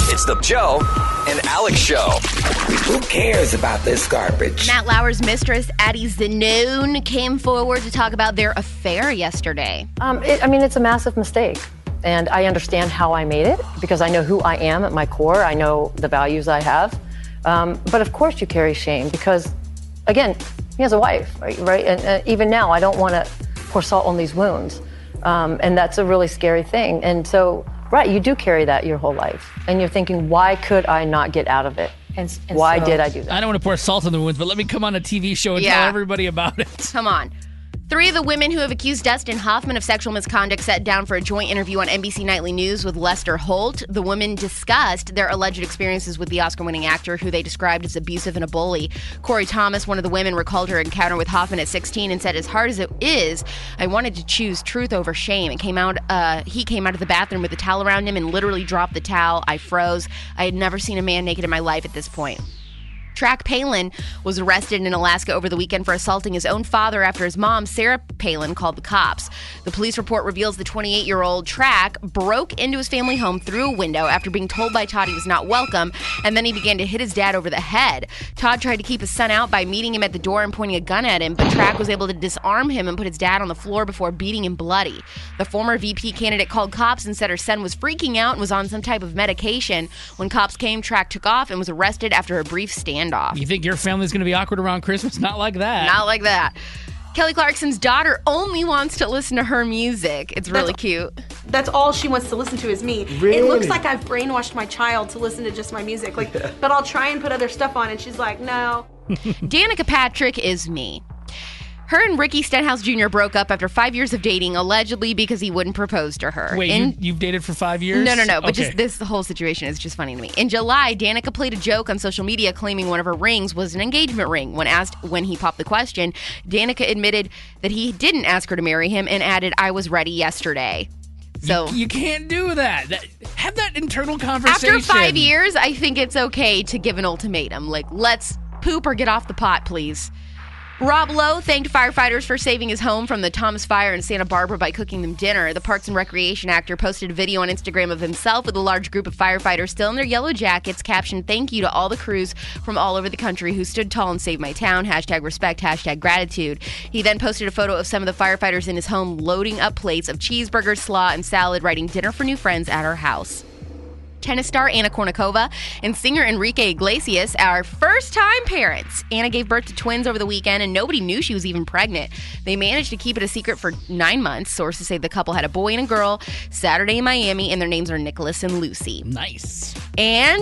It's the Joe and Alex Show. Who cares about this garbage? Matt Lauer's mistress, Addie Zanoon, came forward to talk about their affair yesterday. It's a massive mistake. And I understand how I made it because I know who I am at my core. I know the values I have. But of course you carry shame because, again, he has a wife, right? And even now, I don't want to pour salt on these wounds. And that's a really scary thing. And so, right, you do carry that your whole life. And you're thinking, why could I not get out of it? And why did I do that? I don't want to pour salt on the wounds, but let me come on a TV show and tell everybody about it. Come on. 3 of the women who have accused Dustin Hoffman of sexual misconduct sat down for a joint interview on NBC Nightly News with Lester Holt. The women discussed their alleged experiences with the Oscar-winning actor, who they described as abusive and a bully. Corey Thomas, one of the women, recalled her encounter with Hoffman at 16 and said, as hard as it is, I wanted to choose truth over shame. He came out of the bathroom with a towel around him and literally dropped the towel. I froze. I had never seen a man naked in my life at this point. Track Palin was arrested in Alaska over the weekend for assaulting his own father after his mom, Sarah Palin, called the cops. The police report reveals the 28-year-old Track broke into his family home through a window after being told by Todd he was not welcome, and then he began to hit his dad over the head. Todd tried to keep his son out by meeting him at the door and pointing a gun at him, but Track was able to disarm him and put his dad on the floor before beating him bloody. The former VP candidate called cops and said her son was freaking out and was on some type of medication. When cops came, Track took off and was arrested after a brief standoff. You think your family's going to be awkward around Christmas? Not like that. Not like that. Kelly Clarkson's daughter only wants to listen to her music. It's really cute. That's all she wants to listen to is me. Really? It looks like I've brainwashed my child to listen to just my music. But I'll try and put other stuff on, and she's like, no. Danica Patrick is me. Her and Ricky Stenhouse Jr. broke up after 5 years of dating, allegedly because he wouldn't propose to her. Wait, you've dated for 5 years? No. But okay. just this whole situation is just funny to me. In July, Danica played a joke on social media claiming one of her rings was an engagement ring. When asked when he popped the question, Danica admitted that he didn't ask her to marry him and added, I was ready yesterday. So You can't do that. Have that internal conversation. After 5 years, I think it's okay to give an ultimatum. Like, let's poop or get off the pot, please. Rob Lowe thanked firefighters for saving his home from the Thomas Fire in Santa Barbara by cooking them dinner. The Parks and Recreation actor posted a video on Instagram of himself with a large group of firefighters still in their yellow jackets, captioned, thank you to all the crews from all over the country who stood tall and saved my town, #respect, #gratitude. He then posted a photo of some of the firefighters in his home loading up plates of cheeseburgers, slaw, and salad, writing dinner for new friends at her house. Tennis star Anna Kournikova and singer Enrique Iglesias are first-time parents. Anna gave birth to twins over the weekend, and nobody knew she was even pregnant. They managed to keep it a secret for 9 months. Sources say the couple had a boy and a girl Saturday in Miami, and their names are Nicholas and Lucy. Nice. And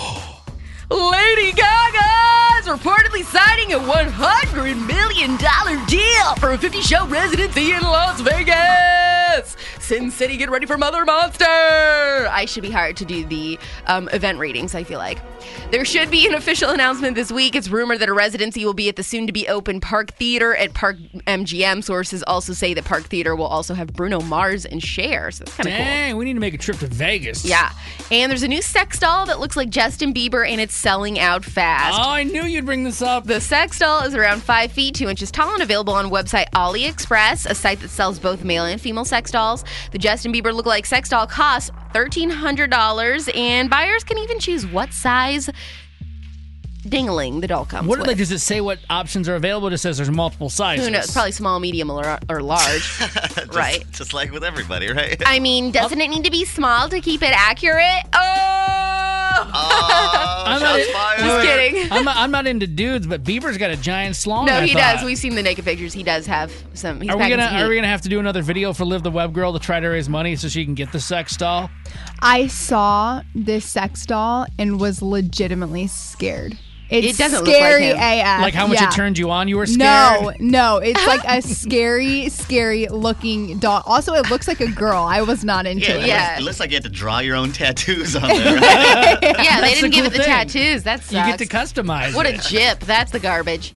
Lady Gaga is reportedly signing a $100 million deal for a 50-show residency in Las Vegas. Sin City, get ready for Mother Monster. I should be hired to do the event ratings, I feel like. There should be an official announcement this week. It's rumored that a residency will be at the soon-to-be-open Park Theater at Park MGM. Sources also say that Park Theater will also have Bruno Mars and Cher, so that's kind of cool. Dang, we need to make a trip to Vegas. Yeah. And there's a new sex doll that looks like Justin Bieber, and it's selling out fast. Oh, I knew you'd bring this up. The sex doll is around 5 feet, 2 inches tall, and available on website AliExpress, a site that sells both male and female sex dolls. The Justin Bieber lookalike sex doll costs $1,300, and buyers can even choose what size dingling the doll comes with. Does it say what options are available? It just says there's multiple sizes. Who knows? Probably small, medium, or large. Right. Just like with everybody, right? I mean, doesn't it need to be small to keep it accurate? Just kidding. I'm not into dudes, but Bieber's got a giant slong. No, he does. We've seen the naked pictures. He does have some. Are we gonna have to do another video for Liv the Web Girl to try to raise money so she can get the sex doll? I saw this sex doll and was legitimately scared. It doesn't scary look like him. AF. Like how much it turned you on? You were scared? No. It's like a scary looking doll. Also, it looks like a girl. I was not into it. Yeah. It looks like you had to draw your own tattoos on there. Right? Yeah, they didn't give it the tattoos. That sucks. You get to customize What it. a jip. That's the garbage.